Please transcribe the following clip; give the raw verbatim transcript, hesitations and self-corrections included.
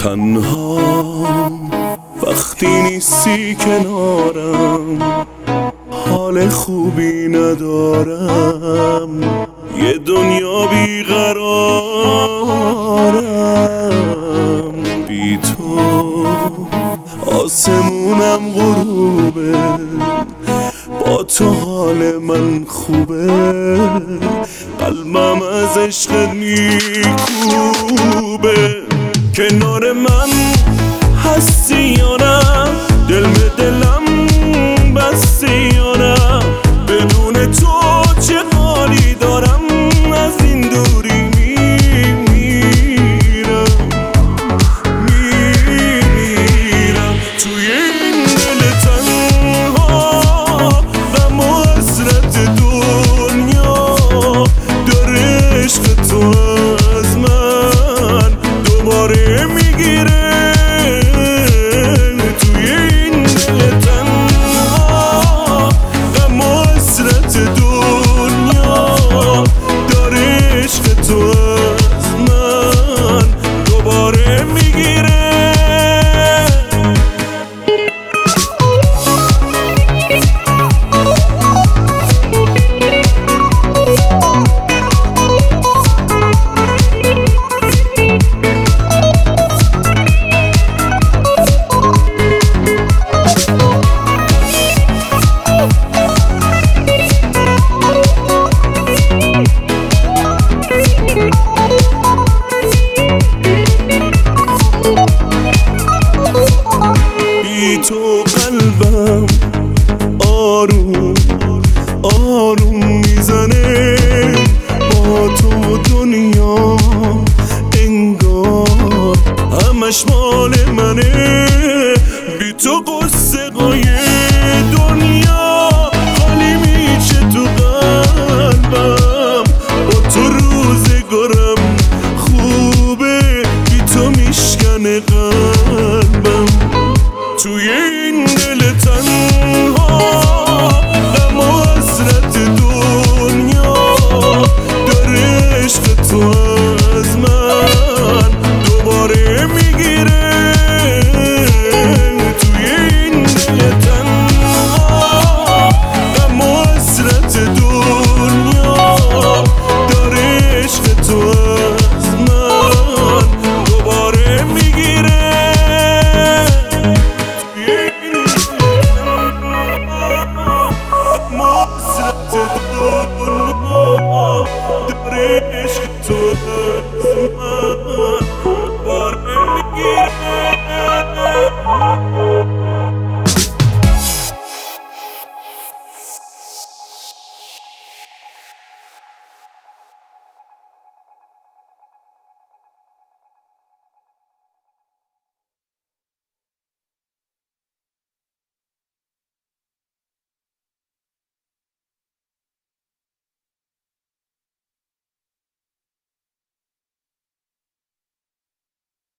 تنها وقتی نیستی کنارم، حال خوبی ندارم، یه دنیا بیقرارم. بی تو آسمونم غروبه، با تو حال من خوبه، قلبم از عشقت میکوبه. کنار من هستی یا نه؟ دل به دلم بستی یا نه؟ بدون تو چه حالی دارم، از این دوری میمیرم میمیرم توی این دل تنها، غم و حسرت دنیا داره عشق تو از من دوباره میگیره. توی این دل تنها، غم و حسرت دنیا داره عشق تو از من دوباره میگیره. بی تو قلبم آروم آروم میزنه، با تو دنیا انگار همش ما